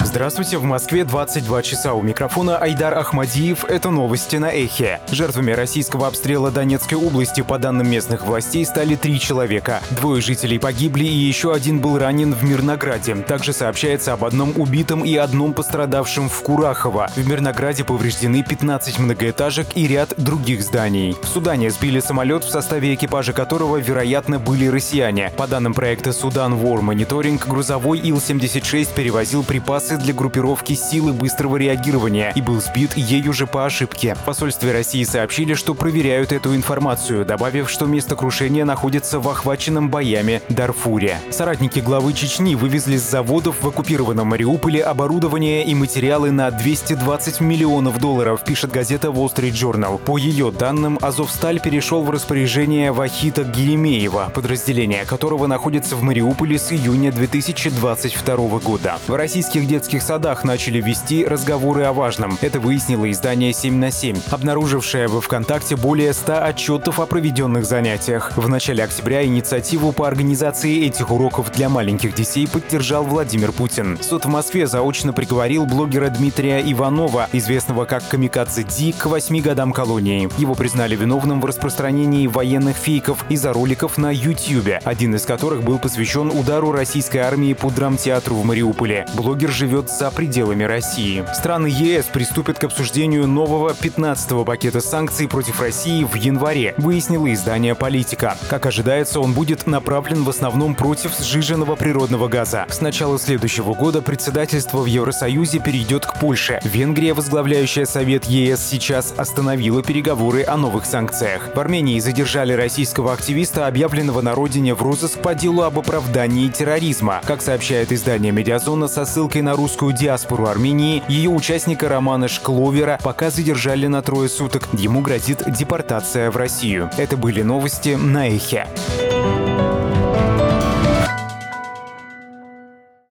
Здравствуйте, в Москве 22 часа. У микрофона Айдар Ахмадиев. Это новости на Эхе. Жертвами российского обстрела Донецкой области, по данным местных властей, стали 3 человека. 2 жителей погибли и еще 1 был ранен в Мирнограде. Также сообщается об 1 убитом и 1 пострадавшем в Курахово. В Мирнограде повреждены 15 многоэтажек и ряд других зданий. В Судане сбили самолет, в составе экипажа которого, вероятно, были россияне. По данным проекта «Судан War Monitoring», грузовой Ил-76 перевозил припасы для группировки силы быстрого реагирования и был сбит ею же по ошибке. В посольстве России сообщили, что проверяют эту информацию, добавив, что место крушения находится в охваченном боями Дарфуре. Соратники главы Чечни вывезли с заводов в оккупированном Мариуполе оборудование и материалы на $220 миллионов, пишет газета Wall Street Journal. По ее данным, Азовсталь перешел в распоряжение Вахита Геремеева, подразделение которого находится в Мариуполе с июня 2022 года. В российских детских садах начали вести разговоры о важном. Это выяснило издание 7 на 7, обнаружившее во ВКонтакте более 100 отчетов о проведенных занятиях. В начале октября инициативу по организации этих уроков для маленьких детей поддержал Владимир Путин. Суд в Москве заочно приговорил блогера Дмитрия Иванова, известного как Камикадзе Ди, к 8 годам колонии. Его признали виновным в распространении военных фейков из-за роликов на YouTube, один из которых был посвящен удару российской армии по драмтеатру в Мариуполе. Блогер живет за пределами России. Страны ЕС приступят к обсуждению нового 15-го пакета санкций против России в январе, выяснило издание «Политика». Как ожидается, он будет направлен в основном против сжиженного природного газа. С начала следующего года председательство в Евросоюзе перейдет к Польше. Венгрия, возглавляющая Совет ЕС, сейчас остановила переговоры о новых санкциях. В Армении задержали российского активиста, объявленного на родине в розыск по делу об оправдании терроризма. Как сообщает издание «Медиазона» со ссылкой на русскую диаспору Армении, ее участника Романа Шкловера пока задержали на 3 суток. Ему грозит депортация в Россию. Это были новости на Эхе.